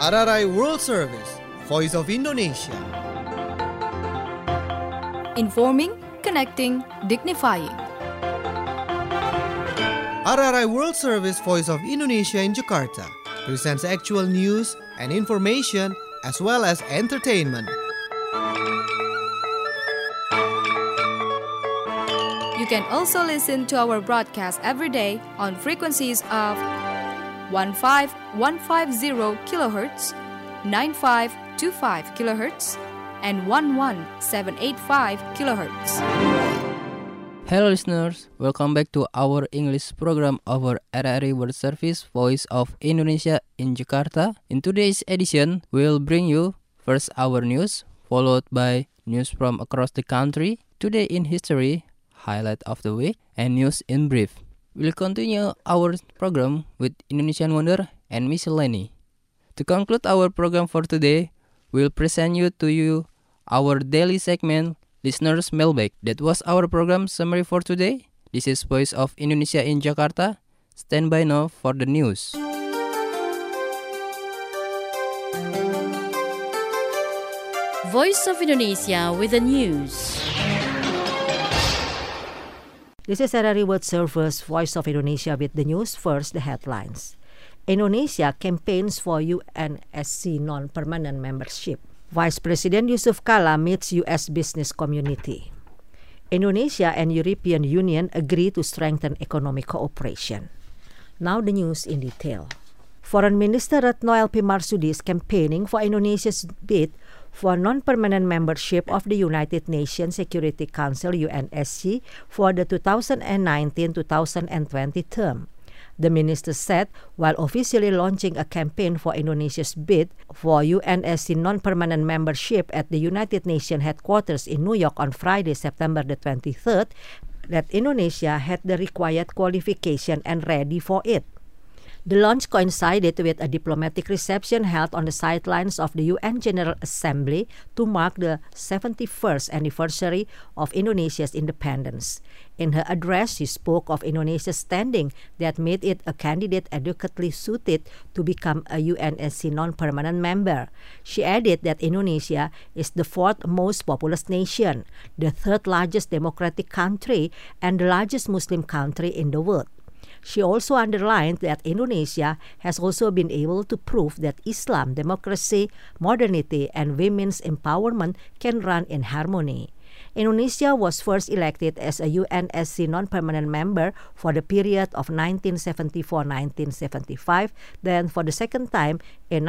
RRI World Service, Voice of Indonesia. Informing, connecting, dignifying. RRI World Service, Voice of Indonesia in Jakarta presents actual news and information as well as entertainment. You can also listen to our broadcast every day on frequencies of 15150 kHz, 9525 kHz, and 11785 kHz. Hello listeners, welcome back to our English program of our RRI World Service Voice of Indonesia in Jakarta. In today's edition, we'll bring you first our news, followed by news from across the country, today in history, highlight of the week, and news in brief. We'll continue our program with Indonesian Wonder and Miscellany. To conclude our program for today, we'll present to you our daily segment, Listeners Mailbag. That was our program summary for today. This is Voice of Indonesia in Jakarta. Stand by now for the news. Voice of Indonesia with the news. This is RRI World Service, Voice of Indonesia with the news. First, the headlines. Indonesia campaigns for UNSC non-permanent membership. Vice President Yusuf Kala meets U.S. business community. Indonesia and European Union agree to strengthen economic cooperation. Now the news in detail. Foreign Minister Retno LP Marsudi is campaigning for Indonesia's bid for non-permanent membership of the United Nations Security Council UNSC for the 2019-2020 term. The minister said while officially launching a campaign for Indonesia's bid for UNSC non-permanent membership at the United Nations headquarters in New York on Friday, September the 23rd, that Indonesia had the required qualification and ready for it. The launch coincided with a diplomatic reception held on the sidelines of the UN General Assembly to mark the 71st anniversary of Indonesia's independence. In her address, she spoke of Indonesia's standing that made it a candidate adequately suited to become a UNSC non-permanent member. She added that Indonesia is the fourth most populous nation, the third largest democratic country, and the largest Muslim country in the world. She also underlined that Indonesia has also been able to prove that Islam, democracy, modernity, and women's empowerment can run in harmony. Indonesia was first elected as a UNSC non-permanent member for the period of 1974-1975, then for the second time in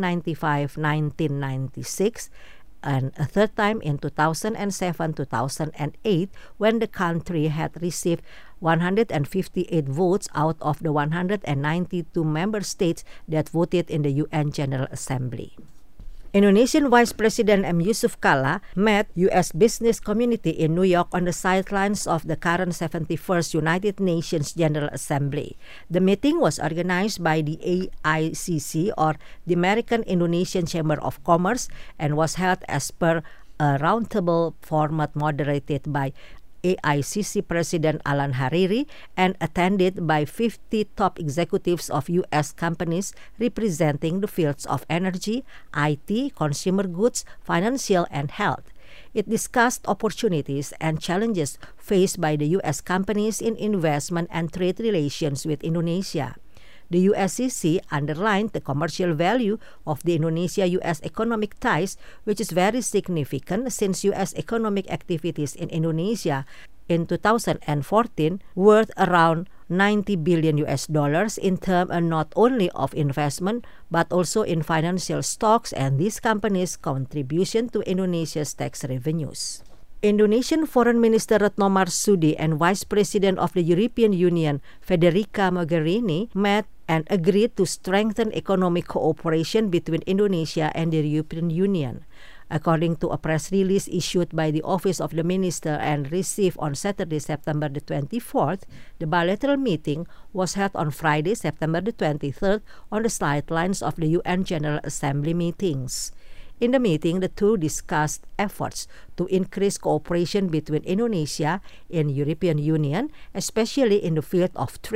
1995-1996, and a third time in 2007-2008 when the country had received 158 votes out of the 192 member states that voted in the UN General Assembly. Indonesian Vice President Yusuf Kala met U.S. business community in New York on the sidelines of the current 71st United Nations General Assembly. The meeting was organized by the AICC, or the American Indonesian Chamber of Commerce, and was held as per a roundtable format moderated by AICC President Alan Hariri and attended by 50 top executives of U.S. companies representing the fields of energy, IT, consumer goods, financial, and health. It discussed opportunities and challenges faced by the U.S. companies in investment and trade relations with Indonesia. The USCC underlined the commercial value of the Indonesia-U.S. economic ties, which is very significant since U.S. economic activities in Indonesia in 2014 worth around $90 billion in terms not only of investment but also in financial stocks and these companies' contribution to Indonesia's tax revenues. Indonesian Foreign Minister Retno Marsudi and Vice President of the European Union Federica Mogherini met and agreed to strengthen economic cooperation between Indonesia and the European Union. According to a press release issued by the Office of the Minister and received on Saturday, September the 24th, the bilateral meeting was held on Friday, September the 23rd, on the sidelines of the UN General Assembly meetings. In the meeting, the two discussed efforts to increase cooperation between Indonesia and European Union, especially in the field of trade.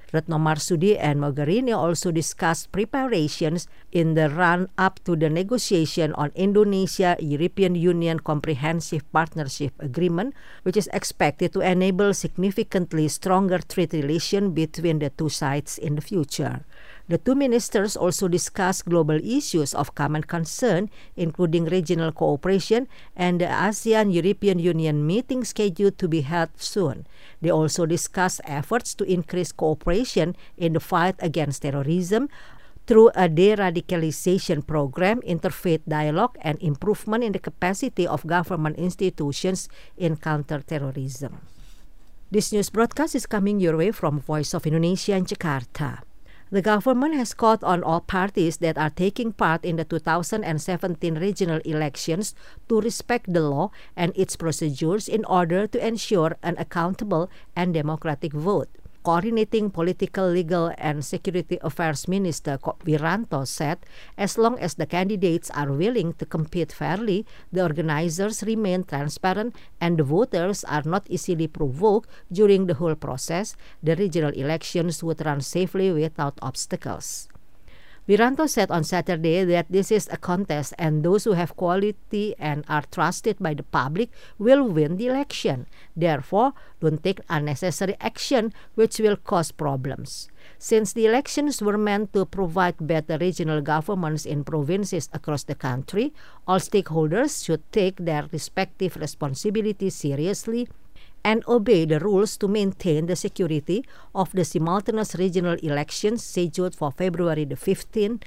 Retno Marsudi and Mogherini also discussed preparations in the run-up to the negotiation on Indonesia-European Union Comprehensive Partnership Agreement, which is expected to enable significantly stronger trade relations between the two sides in the future. The two ministers also discussed global issues of common concern, including regional cooperation and the ASEAN-European Union meeting scheduled to be held soon. They also discussed efforts to increase cooperation in the fight against terrorism through a de-radicalization program, interfaith dialogue, and improvement in the capacity of government institutions in counter-terrorism. This news broadcast is coming your way from Voice of Indonesia in Jakarta. The government has called on all parties that are taking part in the 2017 regional elections to respect the law and its procedures in order to ensure an accountable and democratic vote. Coordinating Political, Legal and Security Affairs Minister Wiranto said, as long as the candidates are willing to compete fairly, the organizers remain transparent and the voters are not easily provoked during the whole process, the regional elections would run safely without obstacles. Wiranto said on Saturday that this is a contest and those who have quality and are trusted by the public will win the election. Therefore, don't take unnecessary action which will cause problems. Since the elections were meant to provide better regional governments in provinces across the country, all stakeholders should take their respective responsibilities seriously and obey the rules to maintain the security of the simultaneous regional elections scheduled for February the 15th,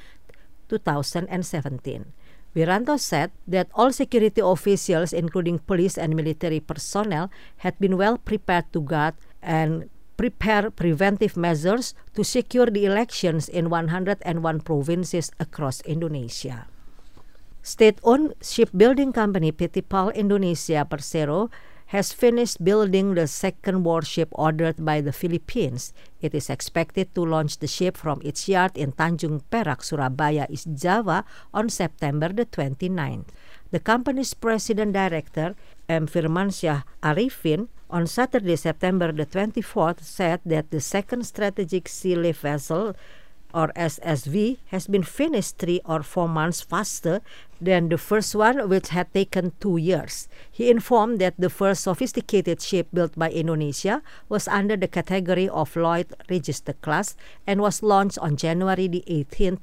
2017. Wiranto said that all security officials, including police and military personnel, had been well prepared to guard and prepare preventive measures to secure the elections in 101 provinces across Indonesia. State-owned shipbuilding company PT PAL Indonesia Persero has finished building the second warship ordered by the Philippines. It is expected to launch the ship from its yard in Tanjung Perak, Surabaya, East Java on September the 29th. The company's president director, M. Firmansyah Arifin, on Saturday, September the 24th, said that the second strategic sea lift vessel, or SSV, has been finished 3 or 4 months faster than the first one, which had taken 2 years. He informed that the first sophisticated ship built by Indonesia was under the category of Lloyd Register class and was launched on January the 18th,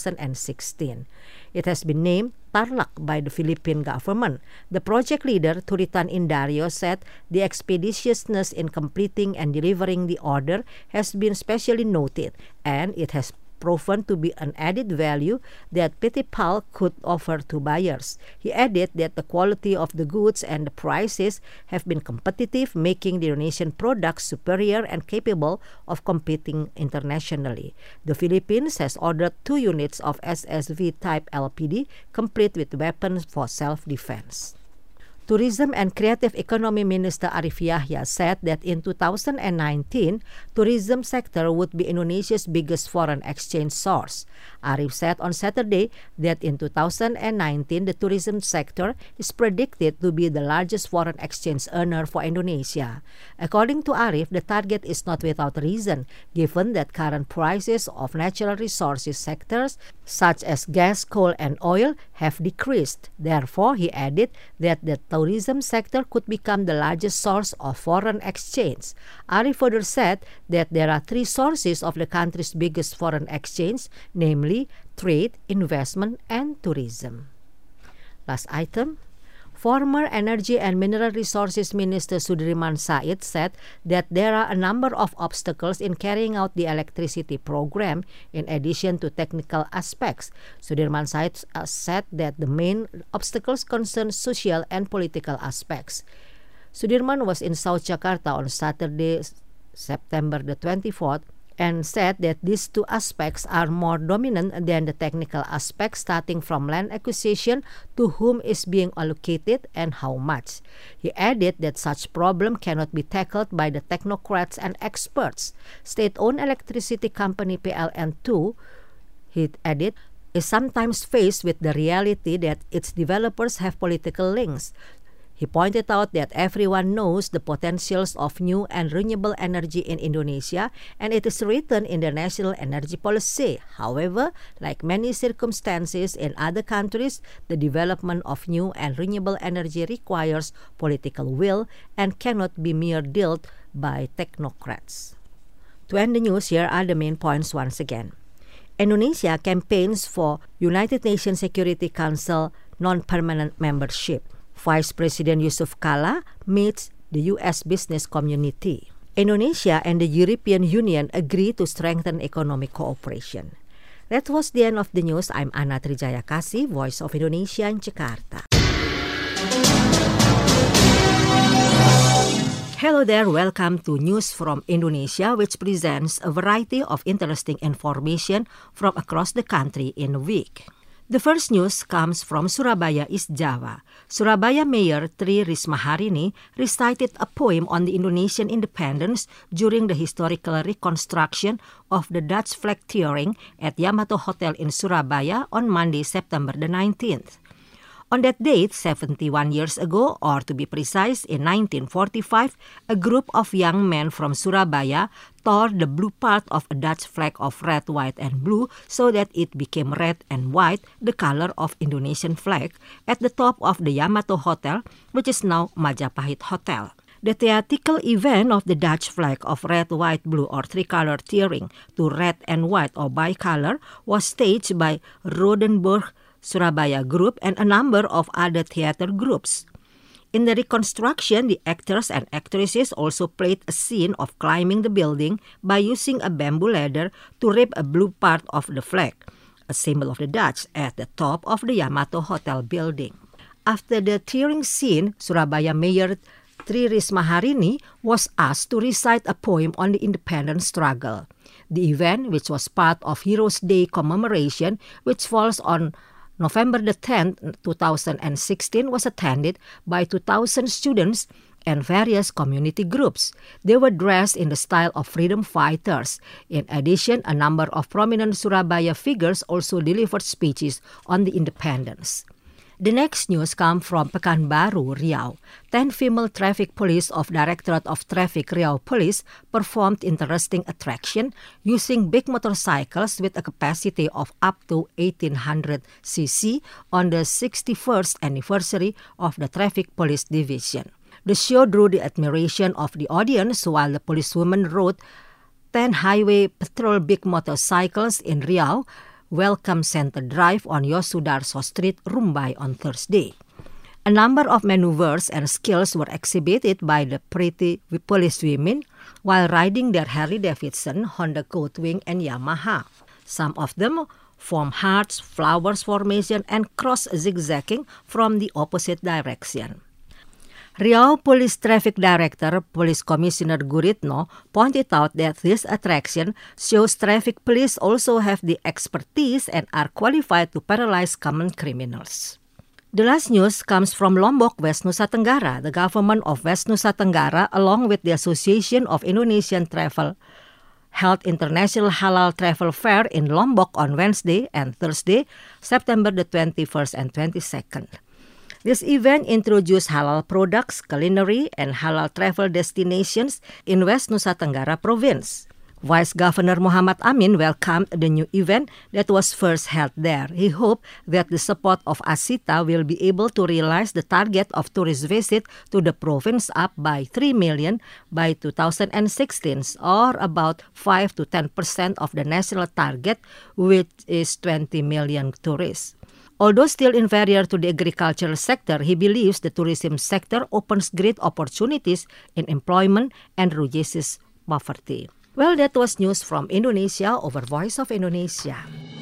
2016. It has been named Tarlac by the Philippine government. The project leader, Turitan Indario, said the expeditiousness in completing and delivering the order has been specially noted, and it has proven to be an added value that PT PAL could offer to buyers. He added that the quality of the goods and the prices have been competitive, making the Indonesian products superior and capable of competing internationally. The Philippines has ordered 2 units of SSV type LPD, complete with weapons for self-defense. Tourism and Creative Economy Minister Arif Yahya said that in 2019, tourism sector would be Indonesia's biggest foreign exchange source. Arif said on Saturday that in 2019, the tourism sector is predicted to be the largest foreign exchange earner for Indonesia. According to Arif, the target is not without reason, given that current prices of natural resources sectors such as gas, coal, and oil have decreased. Therefore, he added that the tourism sector could become the largest source of foreign exchange. Arif further said that there are 3 sources of the country's biggest foreign exchange, namely trade, investment, and tourism. Last item. Former Energy and Mineral Resources Minister Sudirman Said said that there are a number of obstacles in carrying out the electricity program in addition to technical aspects. Sudirman Said said that the main obstacles concern social and political aspects. Sudirman was in South Jakarta on Saturday, September the 24th, and said that these 2 aspects are more dominant than the technical aspects, starting from land acquisition to whom is being allocated and how much. He added that such problem cannot be tackled by the technocrats and experts. State-owned electricity company PLN2, he added, is sometimes faced with the reality that its developers have political links. He pointed out that everyone knows the potentials of new and renewable energy in Indonesia, and it is written in the national energy policy. However, like many circumstances in other countries, the development of new and renewable energy requires political will and cannot be mere dealt by technocrats. To end the news, here are the main points once again. Indonesia campaigns for United Nations Security Council non-permanent membership. Vice President Yusuf Kala meets the U.S. business community. Indonesia and the European Union agree to strengthen economic cooperation. That was the end of the news. I'm Ana Trijayakasi, Voice of Indonesia in Jakarta. Hello there, welcome to News from Indonesia, which presents a variety of interesting information from across the country in a week. The first news comes from Surabaya, East Java. Surabaya Mayor Tri Risma Harini recited a poem on the Indonesian independence during the historical reconstruction of the Dutch flag tearing at Yamato Hotel in Surabaya on Monday, September the 19th. On that date, 71 years ago, or to be precise, in 1945, a group of young men from Surabaya tore the blue part of a Dutch flag of red, white, and blue so that it became red and white, the color of Indonesian flag, at the top of the Yamato Hotel, which is now Majapahit Hotel. The theatrical event of the Dutch flag of red, white, blue, or tricolor tearing to red and white or bicolor was staged by Rodenburg Surabaya Group and a number of other theater groups. In the reconstruction, the actors and actresses also played a scene of climbing the building by using a bamboo ladder to rip a blue part of the flag, a symbol of the Dutch, at the top of the Yamato Hotel building. After the tearing scene, Surabaya Mayor Tri Risma Harini was asked to recite a poem on the independence struggle. The event, which was part of Heroes' Day commemoration, which falls on November the 10th, 2016, was attended by 2,000 students and various community groups. They were dressed in the style of freedom fighters. In addition, a number of prominent Surabaya figures also delivered speeches on the independence. The next news comes from Pekanbaru, Riau. 10 female traffic police of Directorate of Traffic Riau Police performed interesting attraction using big motorcycles with a capacity of up to 1800 cc on the 61st anniversary of the Traffic Police Division. The show drew the admiration of the audience while the policewomen rode 10 highway patrol big motorcycles in Riau Welcome Center Drive on Yosudarso Street, Rumbai on Thursday. A number of maneuvers and skills were exhibited by the pretty policewomen while riding their Harley-Davidson, Honda Goldwing, and Yamaha. Some of them form hearts, flowers formation, and cross zigzagging from the opposite direction. Riau Police Traffic Director, Police Commissioner Guritno, pointed out that this attraction shows traffic police also have the expertise and are qualified to paralyze common criminals. The last news comes from Lombok, West Nusa Tenggara. The government of West Nusa Tenggara, along with the Association of Indonesian Travel, held International Halal Travel Fair in Lombok on Wednesday and Thursday, September the 21st and 22nd. This event introduced halal products, culinary, and halal travel destinations in West Nusa Tenggara Province. Vice Governor Muhammad Amin welcomed the new event that was first held there. He hoped that the support of ASITA will be able to realize the target of tourist visit to the province up by 3 million by 2016, or about 5 to 10% of the national target, which is 20 million tourists. Although still inferior to the agricultural sector, he believes the tourism sector opens great opportunities in employment and reduces poverty. Well, that was news from Indonesia over Voice of Indonesia.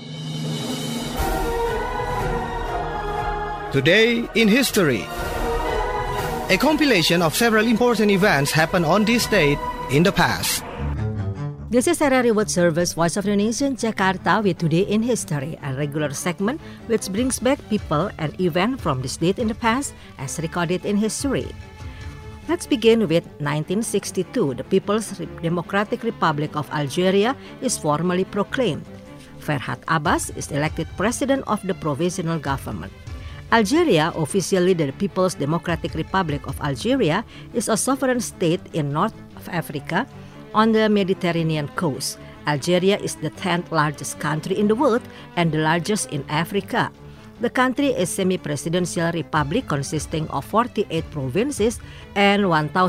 Today in History. A compilation of several important events happened on this date in the past. This is RRI World Service, Voice of Indonesia in Jakarta with Today in History, a regular segment which brings back people and events from this date in the past as recorded in history. Let's begin with 1962. The People's Democratic Republic of Algeria is formally proclaimed. Ferhat Abbas is elected president of the provisional government. Algeria, officially the People's Democratic Republic of Algeria, is a sovereign state in North Africa on the Mediterranean coast. Algeria is the 10th largest country in the world and the largest in Africa. The country is a semi-presidential republic consisting of 48 provinces and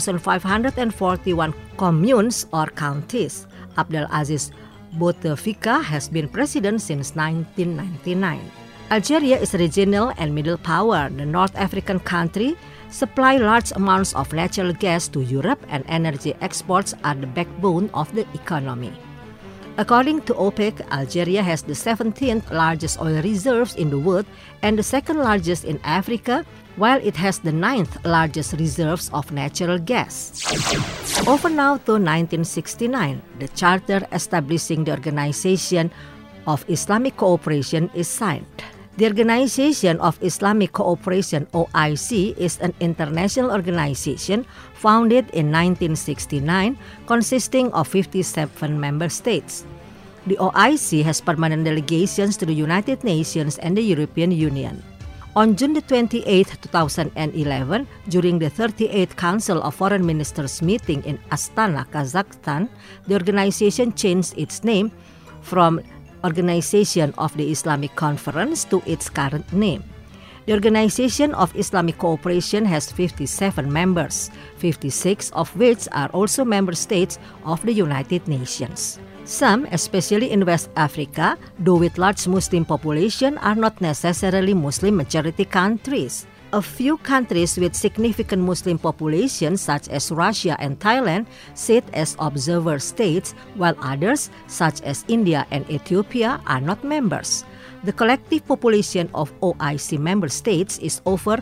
1,541 communes or counties. Abdelaziz Bouteflika has been president since 1999. Algeria is a regional and middle power. The North African country supply large amounts of natural gas to Europe, and energy exports are the backbone of the economy. According to OPEC, Algeria has the 17th largest oil reserves in the world and the second largest in Africa, while it has the 9th largest reserves of natural gas. Over now to 1969, the charter establishing the Organization of Islamic Cooperation is signed. The Organization of Islamic Cooperation, OIC, is an international organization founded in 1969 consisting of 57 member states. The OIC has permanent delegations to the United Nations and the European Union. On June 28, 2011, during the 38th Council of Foreign Ministers meeting in Astana, Kazakhstan, the organization changed its name from Organization of the Islamic Conference to its current name. The Organization of Islamic Cooperation has 57 members, 56 of which are also member states of the United Nations. Some, especially in West Africa, though with large Muslim population, are not necessarily Muslim majority countries. A few countries with significant Muslim populations, such as Russia and Thailand, sit as observer states, while others, such as India and Ethiopia, are not members. The collective population of OIC member states is over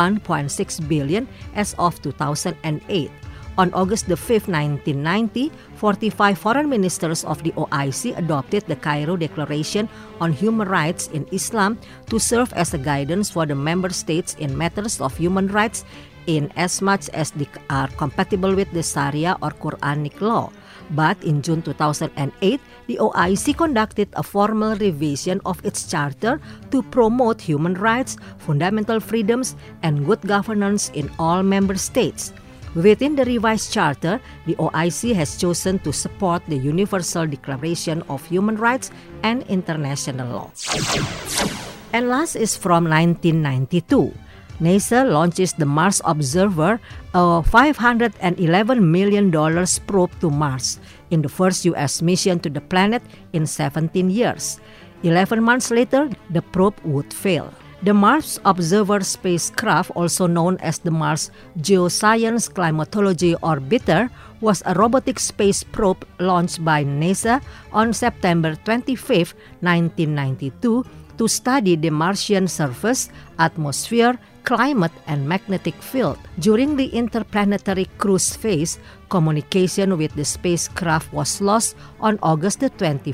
1.6 billion as of 2008. On August 5, 1990, 45 foreign ministers of the OIC adopted the Cairo Declaration on Human Rights in Islam to serve as a guidance for the member states in matters of human rights in as much as they are compatible with the Sharia or Quranic law. But in June 2008, the OIC conducted a formal revision of its charter to promote human rights, fundamental freedoms, and good governance in all member states. Within the revised charter, the OIC has chosen to support the Universal Declaration of Human Rights and international law. And last is from 1992. NASA launches the Mars Observer, a $511 million probe to Mars, in the first U.S. mission to the planet in 17 years. 11 months later, the probe would fail. The Mars Observer spacecraft, also known as the Mars Geoscience Climatology Orbiter, was a robotic space probe launched by NASA on September 25, 1992, to study the Martian surface, atmosphere, climate, and magnetic field. During the interplanetary cruise phase, communication with the spacecraft was lost on August 21,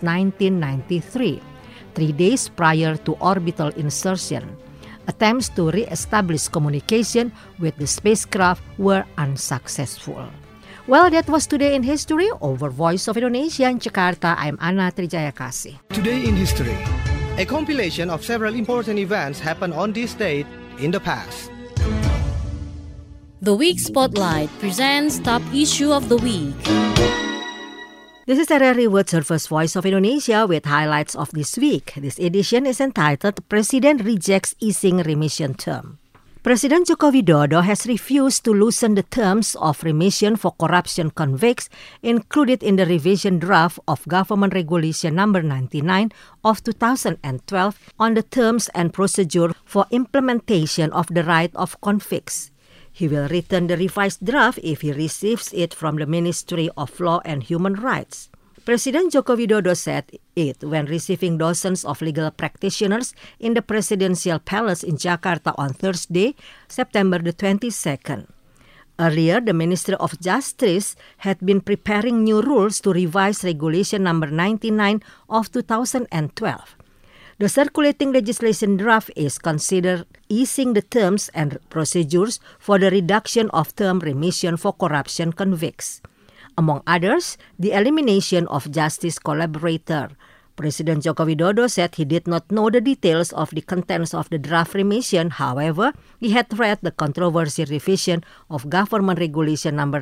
1993. 3 days prior to orbital insertion. Attempts to re-establish communication with the spacecraft were unsuccessful. Well, that was Today in History over Voice of Indonesia in Jakarta. I'm Anna Trijayakasi. Today in History, a compilation of several important events happened on this date in the past. The Week Spotlight presents Top Issue of the Week. This is RRI World Service Voice of Indonesia with highlights of this week. This edition is entitled President Rejects Easing Remission Term. President Joko Widodo has refused to loosen the terms of remission for corruption convicts included in the revision draft of Government Regulation No. 99 of 2012 on the terms and procedure for implementation of the right of convicts. He will return the revised draft if he receives it from the Ministry of Law and Human Rights. President Joko Widodo said it when receiving dozens of legal practitioners in the Presidential Palace in Jakarta on Thursday, September the 22nd. Earlier, the Ministry of Justice had been preparing new rules to revise Regulation No. 99 of 2012. The circulating legislation draft is considered easing the terms and procedures for the reduction of term remission for corruption convicts. Among others, the elimination of justice collaborator President Joko Widodo said he did not know the details of the contents of the draft remission. However, he had read the controversial revision of Government Regulation No.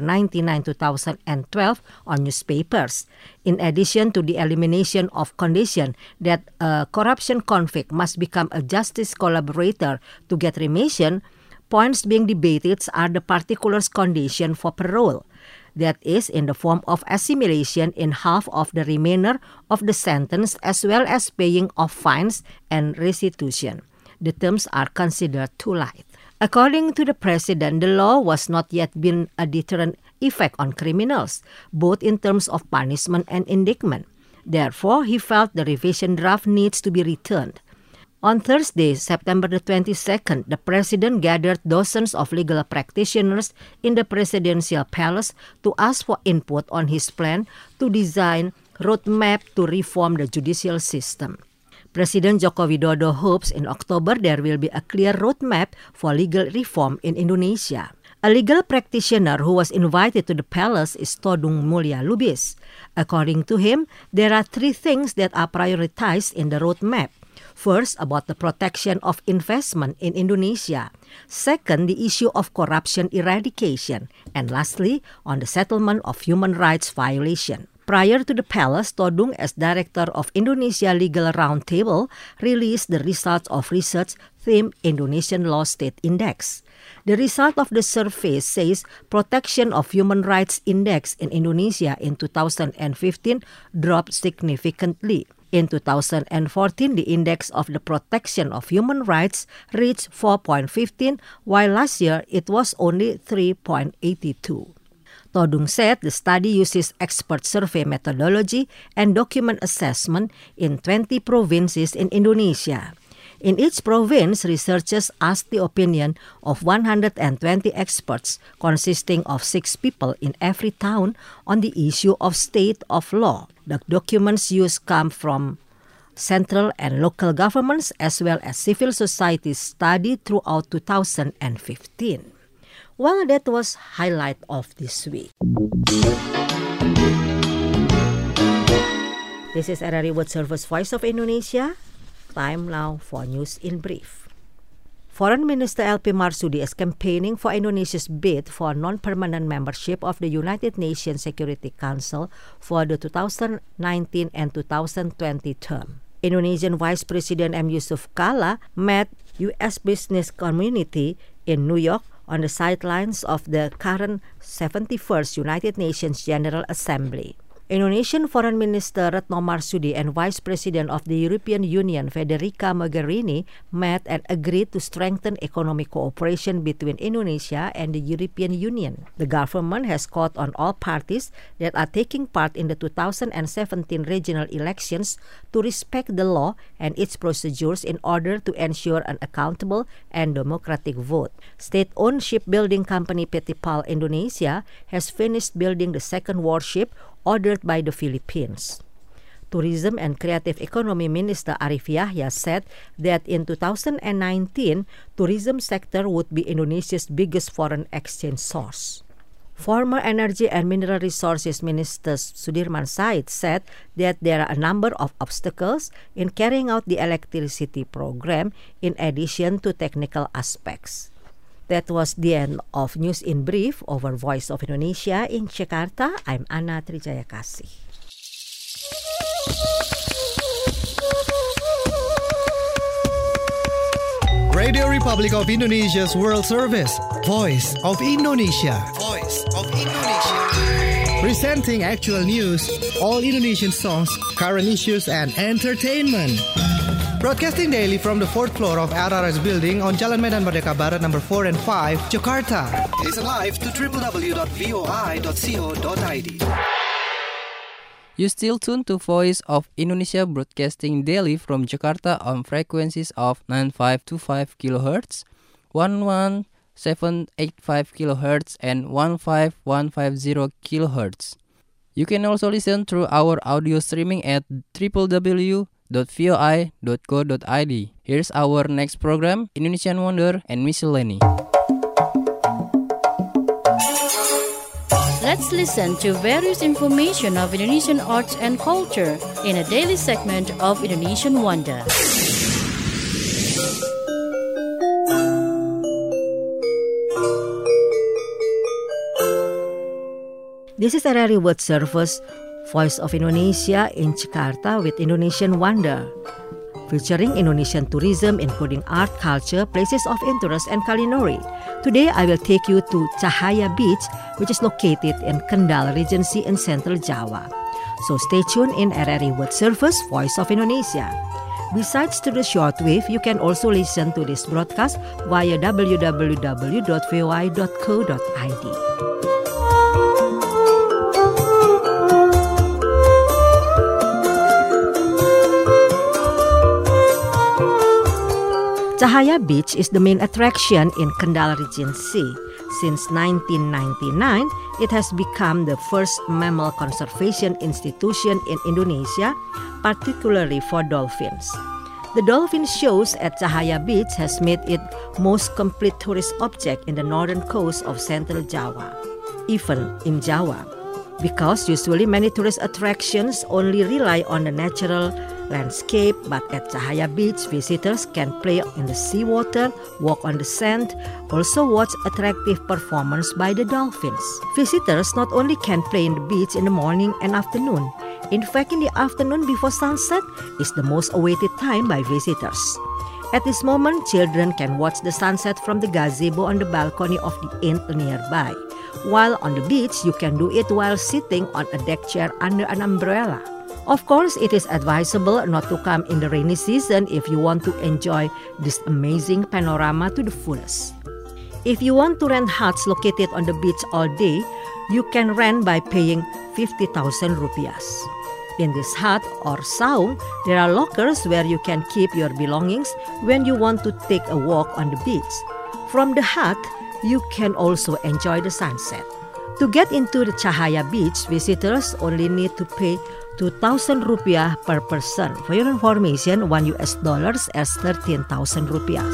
99/2012 on newspapers. In addition to the elimination of condition that a corruption convict must become a justice collaborator to get remission, points being debated are the particulars condition for parole. That is in the form of assimilation in half of the remainder of the sentence as well as paying of fines and restitution. The terms are considered too light. According to the president, the law was not yet been a deterrent effect on criminals, both in terms of punishment and indictment. Therefore, he felt the revision draft needs to be returned. On Thursday, September the 22nd, the president gathered dozens of legal practitioners in the presidential palace to ask for input on his plan to design roadmap to reform the judicial system. President Joko Widodo hopes in October there will be a clear roadmap for legal reform in Indonesia. A legal practitioner who was invited to the palace is Todung Mulya Lubis. According to him, there are three things that are prioritized in the roadmap. First, about the protection of investment in Indonesia. Second, the issue of corruption eradication. And lastly, on the settlement of human rights violation. Prior to the palace, Todung, as director of Indonesia Legal Roundtable, released the results of research themed Indonesian Law State Index. The result of the survey says Protection of Human Rights Index in Indonesia in 2015 dropped significantly. In 2014, the index of the protection of human rights reached 4.15, while last year it was only 3.82. Todung said the study uses expert survey methodology and document assessment in 20 provinces in Indonesia. In each province, researchers asked the opinion of 120 experts, consisting of 6 people in every town, on the issue of state of law. The documents used come from central and local governments as well as civil society studied throughout 2015. Well, that was highlight of this week. This is RRI World Service Voice of Indonesia. Time now for News in Brief. Foreign Minister LP Marsudi is campaigning for Indonesia's bid for non-permanent membership of the United Nations Security Council for the 2019 and 2020 term. Indonesian Vice President M. Yusuf Kala met U.S. business community in New York on the sidelines of the current 71st United Nations General Assembly. Indonesian Foreign Minister Retno Marsudi and Vice President of the European Union Federica Mogherini met and agreed to strengthen economic cooperation between Indonesia and the European Union. The government has called on all parties that are taking part in the 2017 regional elections to respect the law and its procedures in order to ensure an accountable and democratic vote. State-owned shipbuilding company PT PAL Indonesia has finished building the second warship ordered by the Philippines. Tourism and Creative Economy Minister Arif Yahya said that in 2019, tourism sector would be Indonesia's biggest foreign exchange source. Former Energy and Mineral Resources Minister Sudirman Said said that there are a number of obstacles in carrying out the electricity program in addition to technical aspects. That was the end of News in Brief over Voice of Indonesia in Jakarta. I'm Anna Trijayakasih. Radio Republic of Indonesia's World Service, Voice of Indonesia. Voice of Indonesia. Presenting actual news, all Indonesian songs, current issues, and entertainment. Broadcasting daily from the 4th floor of RRS building on Jalan Medan Merdeka Barat number 4 and 5, Jakarta. Listen live to www.voi.co.id. You still tuned to Voice of Indonesia broadcasting daily from Jakarta on frequencies of 9525 kHz, 11785 kHz, and 15150 kHz. You can also listen through our audio streaming at www.voi.co.id. Here's our next program, Indonesian Wonder and Miscellany. Let's listen to various information of Indonesian arts and culture in a daily segment of Indonesian Wonder. This is RRI World Service, Voice of Indonesia in Jakarta with Indonesian Wonder, featuring Indonesian tourism including art, culture, places of interest, and culinary. Today, I will take you to Cahaya Beach, which is located in Kendal Regency in Central Java. So stay tuned in RRI World Service, Voice of Indonesia. Besides to the shortwave, you can also listen to this broadcast via www.voi.co.id. Cahaya Beach is the main attraction in Kendal Regency. Since 1999, it has become the first mammal conservation institution in Indonesia, particularly for dolphins. The dolphin shows at Cahaya Beach has made it most complete tourist object in the northern coast of Central Java, even in Java, because usually many tourist attractions only rely on the natural landscape, but at Cahaya Beach, visitors can play in the seawater, walk on the sand, also watch attractive performance by the dolphins. Visitors not only can play in the beach in the morning and afternoon, in fact in the afternoon before sunset is the most awaited time by visitors. At this moment, children can watch the sunset from the gazebo on the balcony of the inn nearby. While on the beach, you can do it while sitting on a deck chair under an umbrella. Of course, it is advisable not to come in the rainy season if you want to enjoy this amazing panorama to the fullest. If you want to rent huts located on the beach all day, you can rent by paying 50,000 rupiahs. In this hut or saung, there are lockers where you can keep your belongings when you want to take a walk on the beach. From the hut, you can also enjoy the sunset. To get into the Cahaya Beach, visitors only need to pay 2,000 rupiah per person. For your information, $1 is 13,000 rupiahs.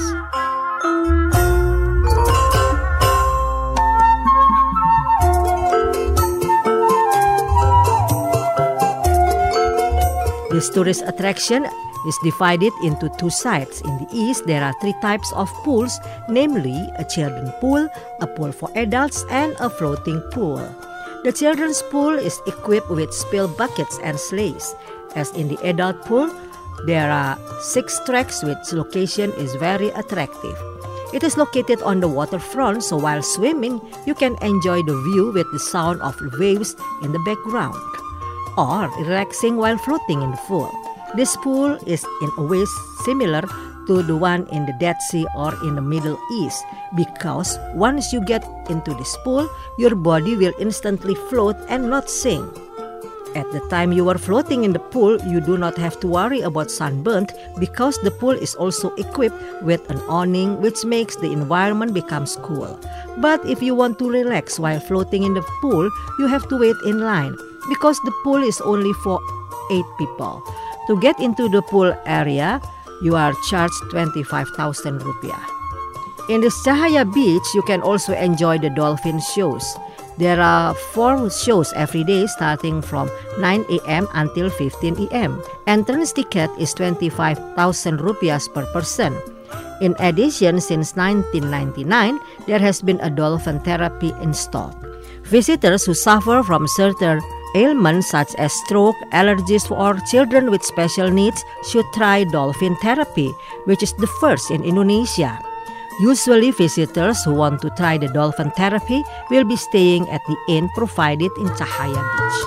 This tourist attraction is divided into two sides. In the east, there are three types of pools, namely a children's pool, a pool for adults, and a floating pool. The children's pool is equipped with spill buckets and sleighs. As in the adult pool, there are 6 tracks which location is very attractive. It is located on the waterfront, so while swimming, you can enjoy the view with the sound of waves in the background, or relaxing while floating in the pool. This pool is in a way similar to the one in the Dead Sea or in the Middle East, because once you get into this pool, your body will instantly float and not sink. At the time you are floating in the pool, you do not have to worry about sunburn because the pool is also equipped with an awning which makes the environment becomes cool. But if you want to relax while floating in the pool, you have to wait in line because the pool is only for 8 people. To get into the pool area, you are charged 25,000 rupiah. In this Cahaya Beach, you can also enjoy the dolphin shows. There are 4 shows every day starting from 9 a.m. until 15 a.m. Entrance ticket is 25,000 rupiahs per person. In addition, since 1999, there has been a dolphin therapy installed. Visitors who suffer from certain ailments such as stroke, allergies, or children with special needs should try dolphin therapy, which is the first in Indonesia. Usually, visitors who want to try the dolphin therapy will be staying at the inn provided in Cahaya Beach.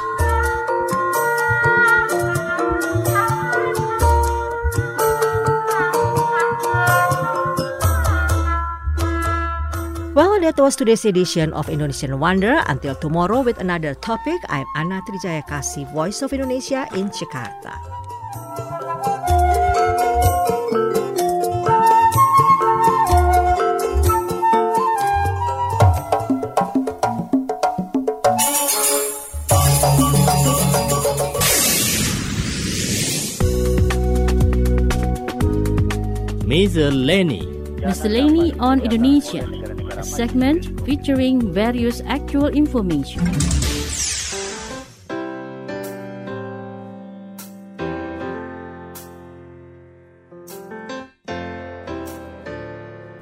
Well, that was today's edition of Indonesian Wonder. Until tomorrow with another topic, I'm Anna Trijayakasi, Voice of Indonesia in Jakarta. Miscellany on Indonesia, a segment featuring various actual information.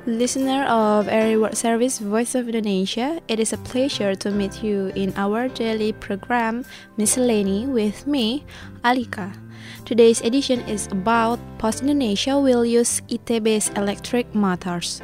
Listener of Area World Service Voice of Indonesia, it is a pleasure to meet you in our daily program Miscellany with me, Alika. Today's edition is about Pos Indonesia will use ITB's electric motors.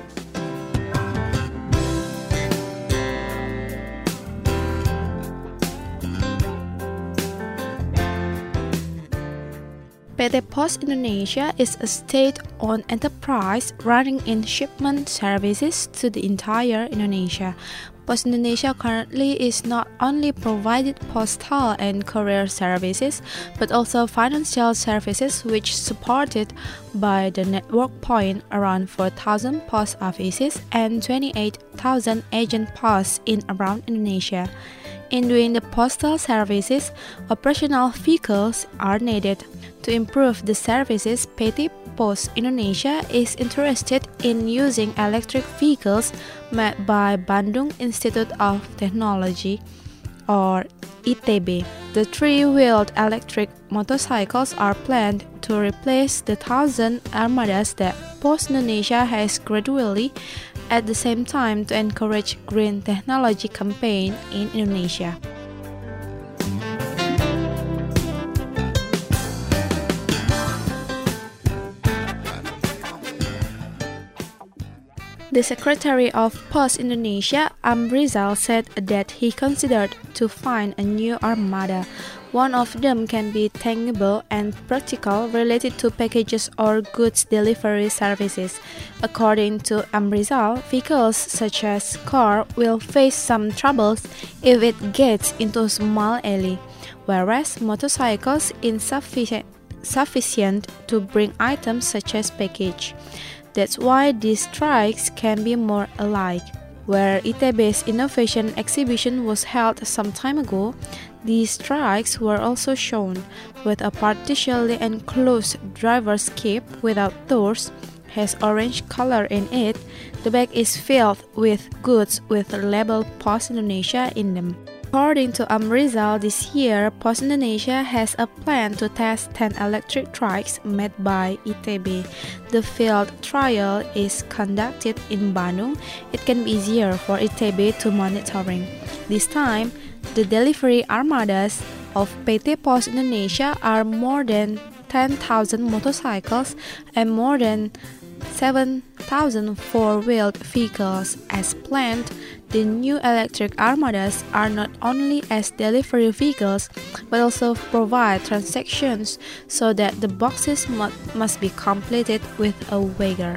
PT Pos Indonesia is a state-owned enterprise running in shipment services to the entire Indonesia. Pos Indonesia currently is not only provided postal and courier services, but also financial services which supported by the network point around 4,000 post offices and 28,000 agent posts in around Indonesia. In doing the postal services, operational vehicles are needed. To improve the services, PT Pos Indonesia is interested in using electric vehicles made by Bandung Institute of Technology, or ITB. The three-wheeled electric motorcycles are planned to replace the 1,000 armadas that Pos Indonesia has gradually, at the same time to encourage green technology campaign in Indonesia. The Secretary of Pos Indonesia, Amrizal, said that he considered to find a new armada. One of them can be tangible and practical related to packages or goods delivery services. According to Amrizal, vehicles such as car will face some troubles if it gets into a small alley, whereas motorcycles insufficient to bring items such as package. That's why these trikes can be more alike. Where ITB's innovation exhibition was held some time ago, these trikes were also shown, with a partially enclosed driver's cab without doors, has orange color in it. The bag is filled with goods with the label Pos Indonesia in them. According to Amrizal, this year, Pos Indonesia has a plan to test 10 electric trikes made by ITB. The field trial is conducted in Bandung. It can be easier for ITB to monitoring. This time, the delivery armadas of PT Pos Indonesia are more than 10,000 motorcycles and more than 7,000 four-wheeled vehicles. As planned, the new electric armadas are not only as delivery vehicles, but also provide transactions so that the boxes must be completed with a wagger.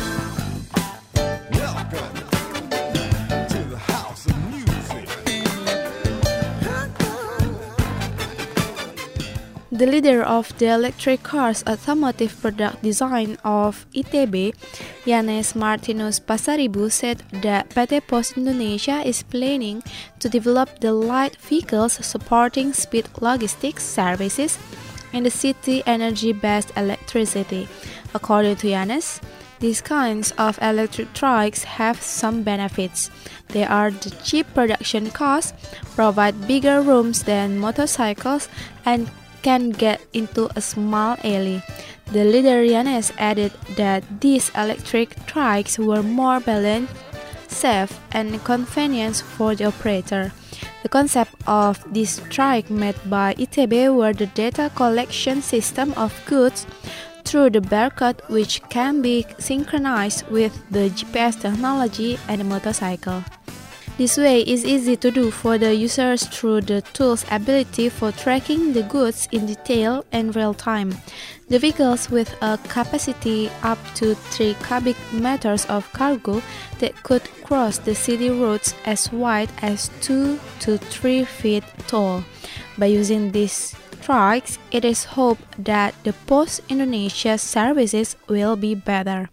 The leader of the electric cars automotive product design of ITB, Yanes Martinus Pasaribu, said that PT Pos Indonesia is planning to develop the light vehicles supporting speed logistics services and the city energy-based electricity. According to Yanes, these kinds of electric trikes have some benefits. They are the cheap production costs, provide bigger rooms than motorcycles, and can get into a small alley. The leader Yanes added that these electric trikes were more balanced, safe, and convenient for the operator. The concept of this trike made by ITB were the data collection system of goods through the barcode, which can be synchronized with the GPS technology and the motorcycle. This way is easy to do for the users through the tool's ability for tracking the goods in detail and real time. The vehicles with a capacity up to 3 cubic meters of cargo that could cross the city roads as wide as 2 to 3 feet tall. By using these trikes, it is hoped that the Pos Indonesia services will be better.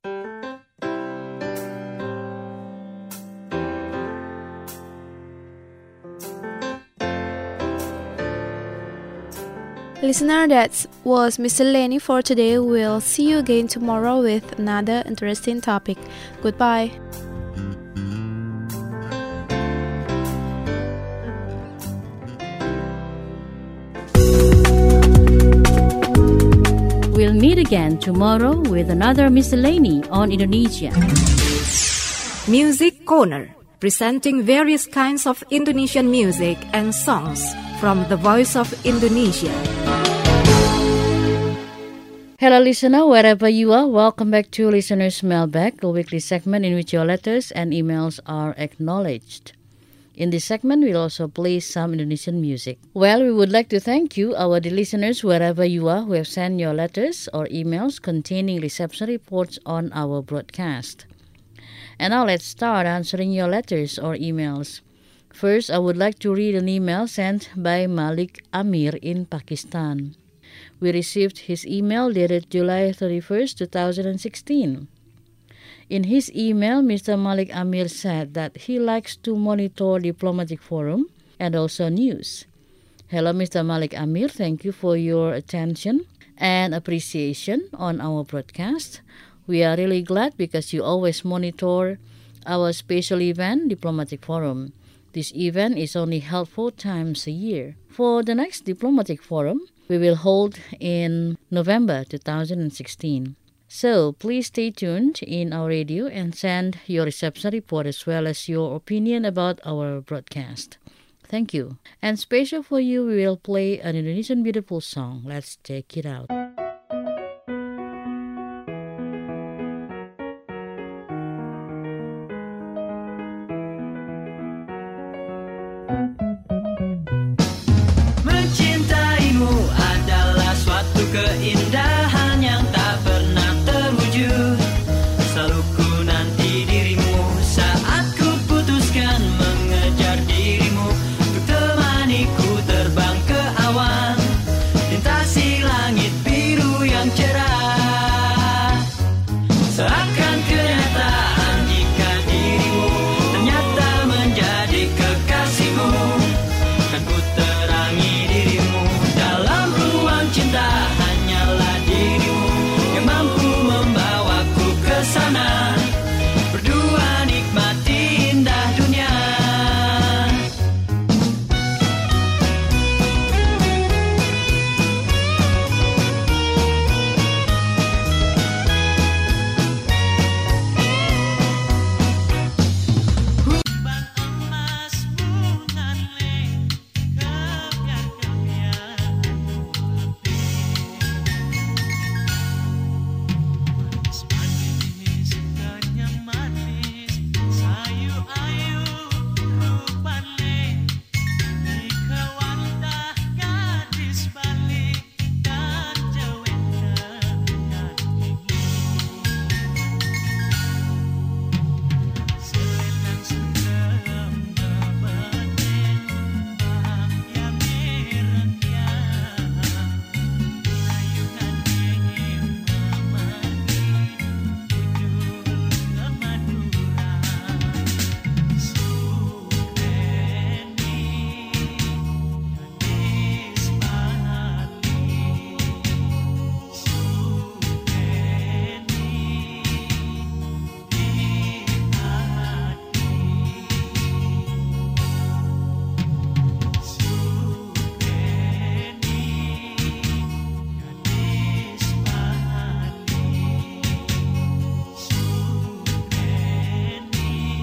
Listener, that was Miscellany for today. We'll see you again tomorrow with another interesting topic. Goodbye. We'll meet again tomorrow with another Miscellany on Indonesia. Music Corner, presenting various kinds of Indonesian music and songs from the Voice of Indonesia. Hello listener, wherever you are, welcome back to Listener's Mailbag, a weekly segment in which your letters and emails are acknowledged. In this segment, we'll also play some Indonesian music. Well, we would like to thank you, our dear listeners, wherever you are, who have sent your letters or emails containing reception reports on our broadcast. And now let's start answering your letters or emails. First, I would like to read an email sent by Malik Amir in Pakistan. We received his email dated July 31st, 2016. In his email, Mr. Malik Amir said that he likes to monitor diplomatic forum and also news. Hello, Mr. Malik Amir. Thank you for your attention and appreciation on our broadcast. We are really glad because you always monitor our special event, Diplomatic Forum. This event is only held 4 times a year. For the next Diplomatic Forum, we will hold in November 2016. So, please stay tuned in our radio and send your reception report as well as your opinion about our broadcast. Thank you. And special for you, we will play an Indonesian beautiful song. Let's check it out. Mencintaimu adalah suatu keindahan yang tak pernah terwujud. Selalu ku nanti dirimu saat ku putuskan mengejar dirimu. Untuk temaniku terbang ke awan, lintasi langit biru yang cerah. Seakan kenyataan jika dirimu ternyata menjadi kekasihku. Kan ku terangi dirimu dalam ruang cinta, hanyalah dirimu yang mampu membawaku ke sana. Berdua nikmati indah dunia. Huban emas bunganle manis kanya manis sayu ayu rupanle ikawanda gadis balik dan jawenda selendang sendam ngebatin bahagia merengnya ayunan ingin memargi ujung ke Madura. Sukeni gadis Bali, Sukeni di hati, Sukeni gadis Bali, Sukeni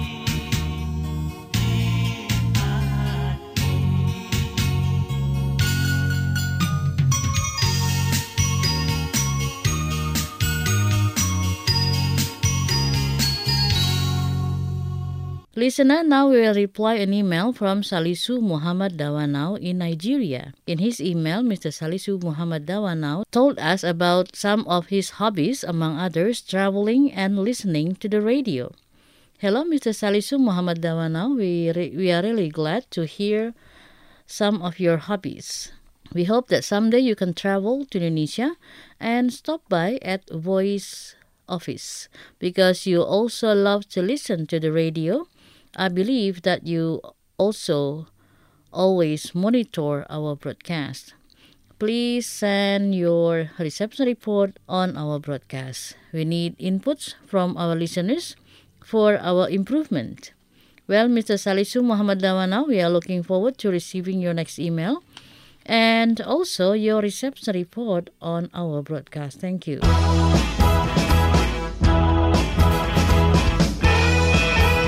Listener, now we will reply an email from Salisu Muhammad Dawanau in Nigeria. In his email, Mr. Salisu Muhammad Dawanau told us about some of his hobbies, among others, traveling and listening to the radio. Hello, Mr. Salisu Muhammad Dawanau. We are really glad to hear some of your hobbies. We hope that someday you can travel to Indonesia and stop by at Voice Office because you also love to listen to the radio. I believe that you also always monitor our broadcast. Please send your reception report on our broadcast. We need inputs from our listeners for our improvement. Well, Mr. Salisu Muhammad Dawanau, we are looking forward to receiving your next email and also your reception report on our broadcast. Thank you.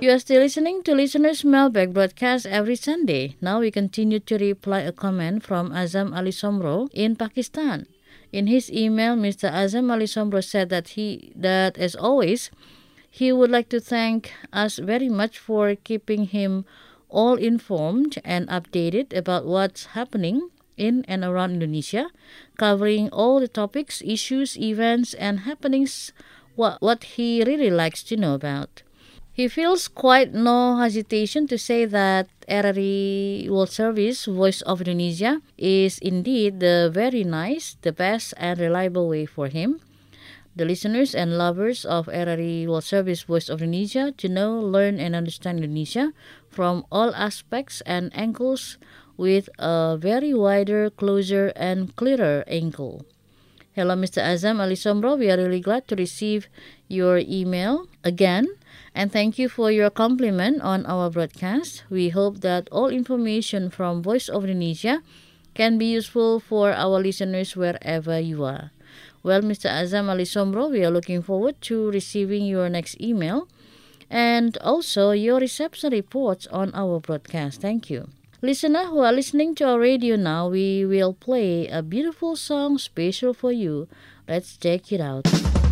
You are still listening to Listener's Mailbag broadcast every Sunday. Now we continue to reply a comment from Azam Ali Somro in Pakistan. In his email, Mr. Azam Ali Somro said that as always, he would like to thank us very much for keeping him all informed and updated about what's happening in and around Indonesia, covering all the topics, issues, events, and happenings what he really likes to know about. He feels quite no hesitation to say that RRI World Service Voice of Indonesia is indeed the very nice, the best and reliable way for him, the listeners and lovers of RRI World Service Voice of Indonesia, to know, learn and understand Indonesia from all aspects and angles with a very wider, closer and clearer angle. Hello, Mr. Azam Ali Somro. We are really glad to receive your email again. And thank you for your compliment on our broadcast. We hope that all information from Voice of Indonesia can be useful for our listeners wherever you are. Well, Mr. Azam Ali Somro, we are looking forward to receiving your next email and also your reception reports on our broadcast. Thank you. Listener who are listening to our radio now, we will play a beautiful song special for you. Let's check it out.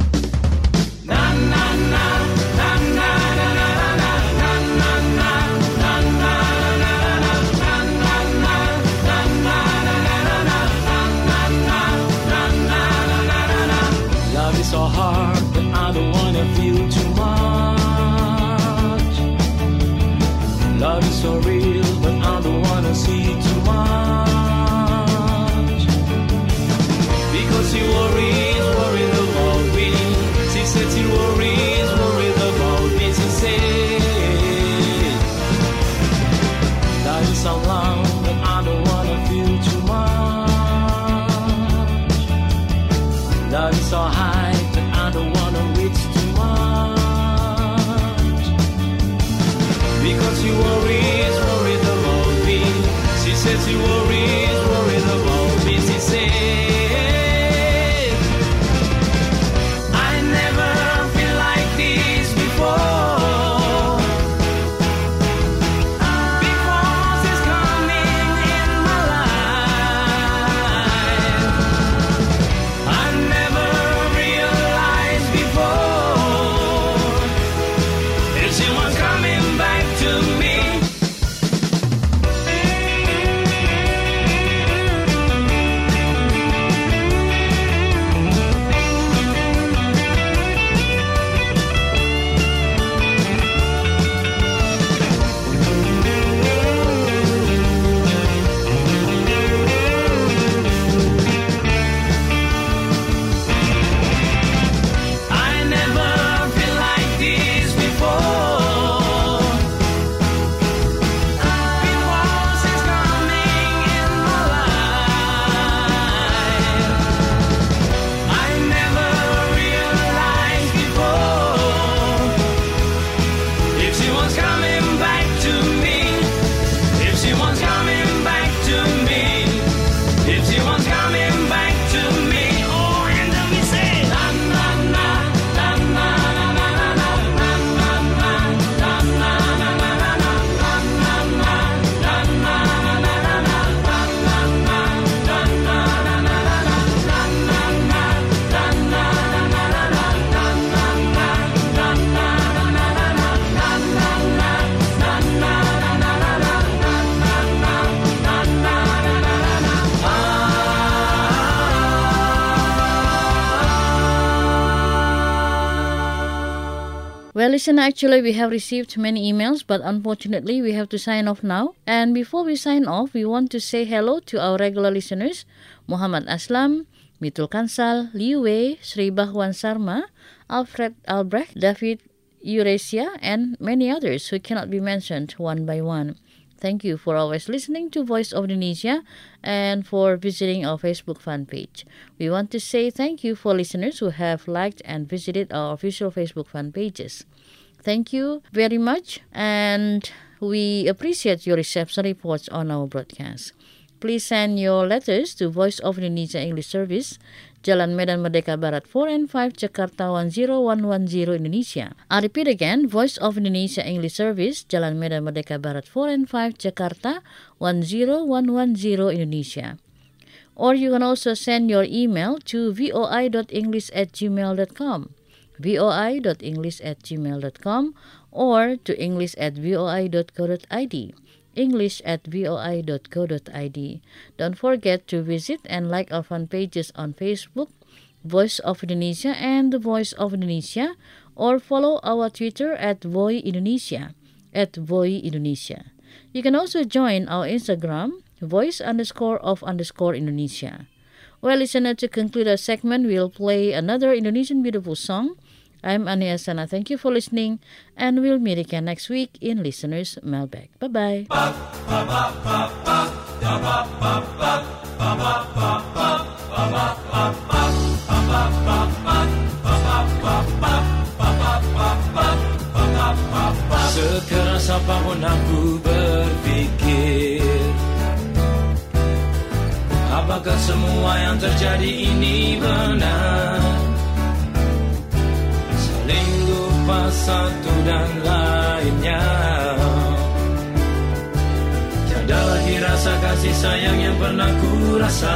Love is so hard, but I don't wanna feel too much. Love is so real, but I don't wanna see too much. Because you worried about me. She said she worried about me. She said, love is so long, but I don't wanna feel too much. Love is so high, but I don't wanna reach too much. Because you worried about me. She said she worried about me. She said, I never feel like this before. Because it's coming in my life. I never realized before if she was coming back to me. I never feel like this before. Because it's coming in my life. I never realized before if she was coming back to me. If she was coming back to me. If she was coming back to me. Oh, and let me say, na na na na na na na na na na Well, listener, actually we have received many emails, but unfortunately we have to sign off now. And before we sign off, we want to say hello to our regular listeners, Muhammad Aslam, Mitul Kansal, Liu Wei, Sri Bahwan Sarma, Alfred Albrecht, David Eurasia, and many others who cannot be mentioned one by one. Thank you for always listening to Voice of Indonesia and for visiting our Facebook fan page. We want to say thank you for listeners who have liked and visited our official Facebook fan pages. Thank you very much, and we appreciate your reception reports on our broadcast. Please send your letters to Voice of Indonesia English Service, Jalan Medan Merdeka Barat 4 and 5, Jakarta 10110 Indonesia. I repeat again, Voice of Indonesia English Service, Jalan Medan Merdeka Barat 4 and 5, Jakarta 10110 Indonesia. Or you can also send your email to voi.english@gmail.com, voi.english@gmail.com, or to english@voi.co.id, english@voi.co.id. Don't forget to visit and like our fan pages on Facebook, Voice of Indonesia and The Voice of Indonesia, or follow our Twitter @Voi Indonesia, @Voi Indonesia. You can also join our Instagram, voice_of_Indonesia. Well, listener, to conclude our segment, we'll play another Indonesian beautiful song. I'm Ani Asana. Thank you for listening, and we'll meet again next week in Listener's Mailbag. Bye-bye. Sekeras apapun aku berpikir, apakah semua yang terjadi ini benar? Saling lupa satu dan lainnya, tiada lagi rasa kasih sayang yang pernah ku rasa.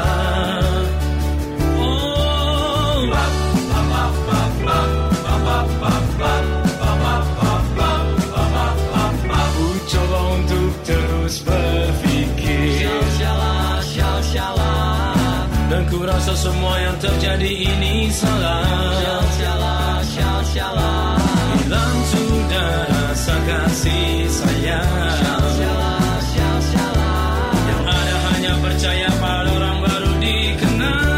Aku coba untuk terus berpikir, dan ku rasa semua yang terjadi ini salah. Hilang sudah rasa kasih sayang, yang ada hanya percaya pada orang baru dikenal.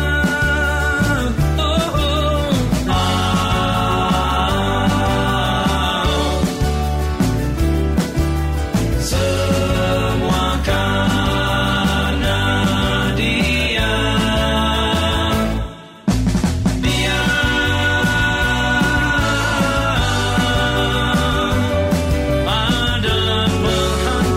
Adalah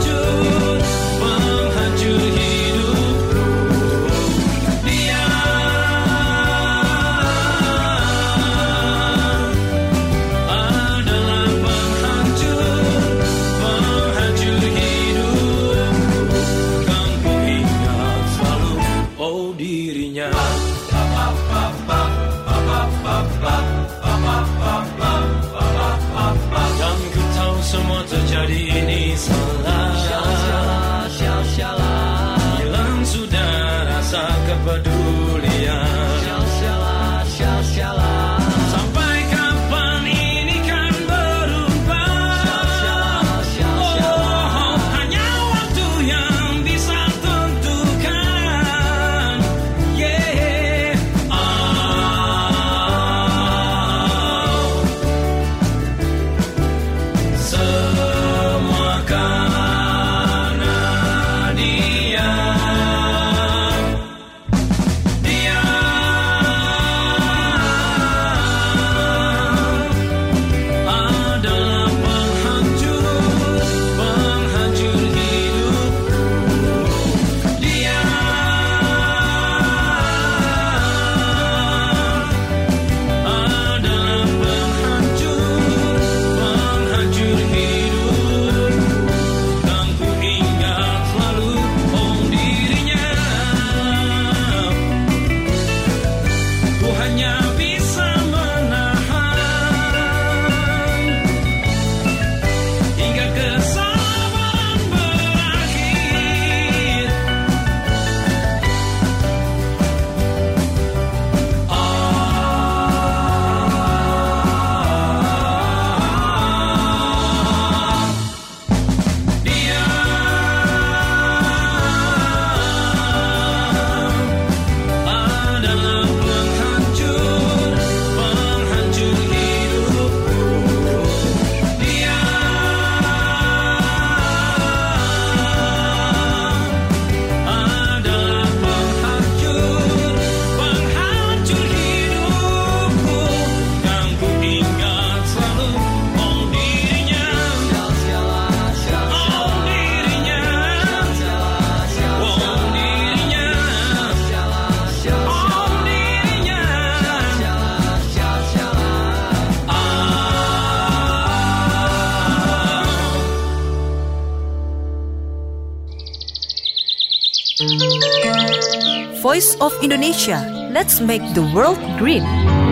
Voice of Indonesia. Let's make the world green.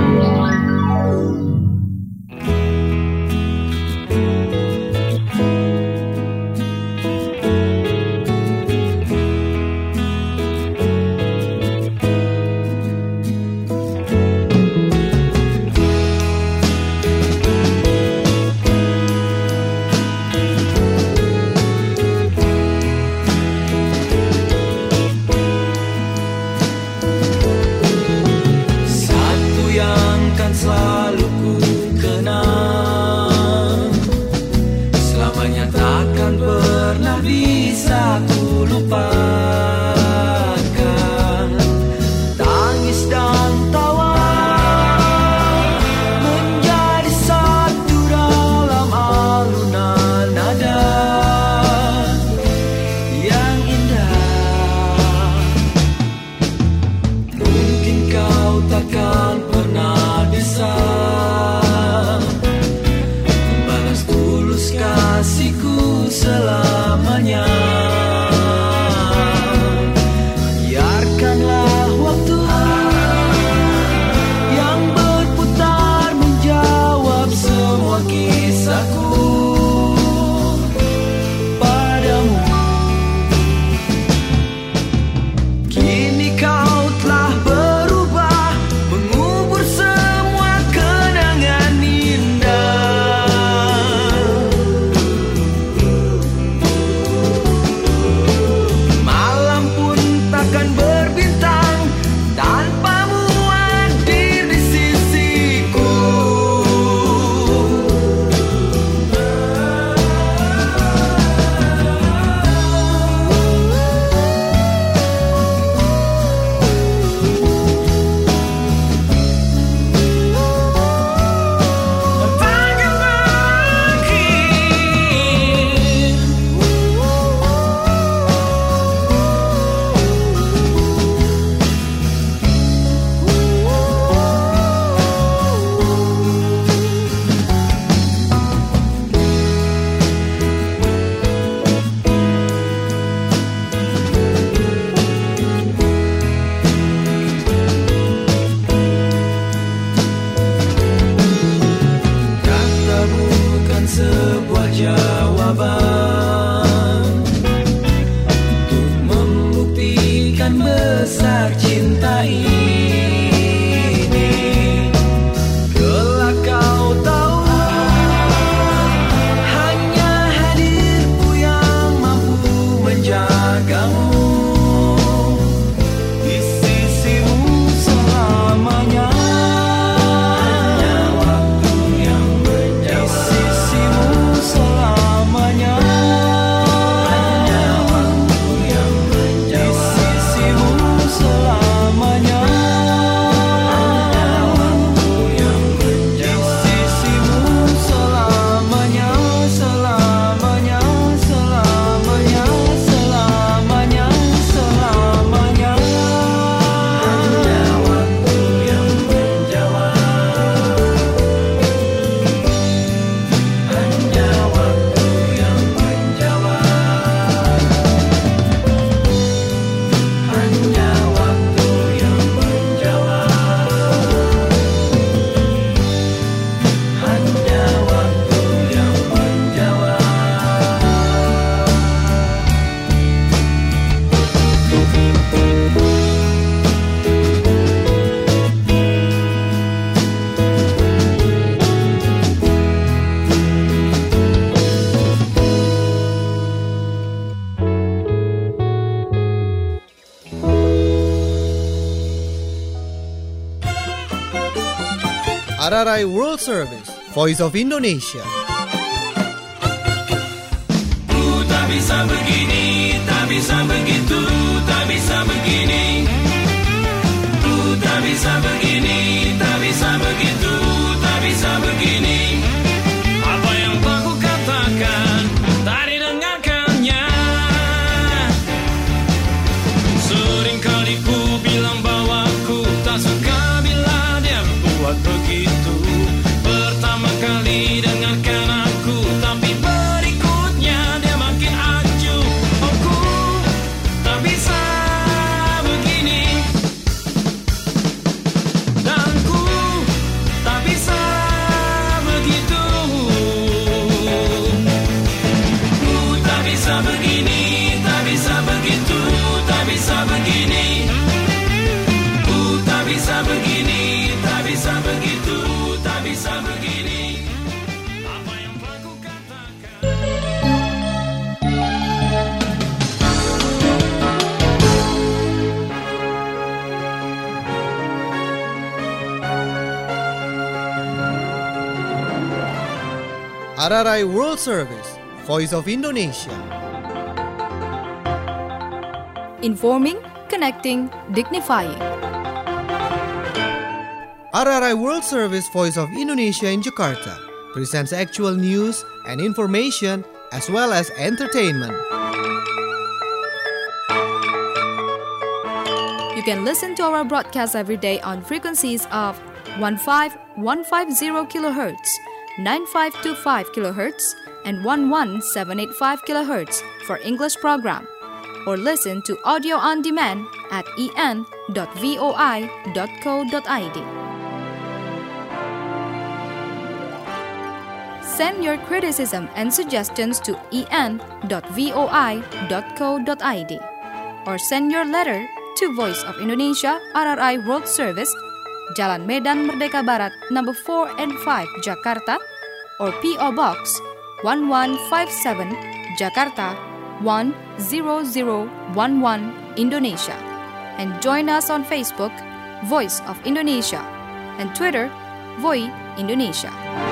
RRI World Service, Voice of Indonesia. Tak bisa begini, tak bisa begitu, tak bisa begini. Tak bisa begini, tak bisa begitu, tak bisa begini. Apa yang telah ku katakan, tak didengarkannya. Seringkali ku bilang bahwa ku tak suka bila dia buat begitu. Pertama kali dengarkan aku, tapi berikutnya dia makin acuh. Oh, ku tak bisa begini. RRI World Service, Voice of Indonesia. Informing, connecting, dignifying. RRI World Service, Voice of Indonesia in Jakarta presents actual news and information as well as entertainment. You can listen to our broadcast every day on frequencies of 15150 kHz, 9525 kHz, and 11785 kHz for English program, or listen to audio on demand at en.voi.co.id. Send your criticism and suggestions to en.voi.co.id or send your letter to Voice of Indonesia RRI World Service, Jalan Medan Merdeka Barat, number 4 and 5, Jakarta, or P.O. Box 1157, Jakarta 10011, Indonesia. And join us on Facebook, Voice of Indonesia, and Twitter, Voi Indonesia.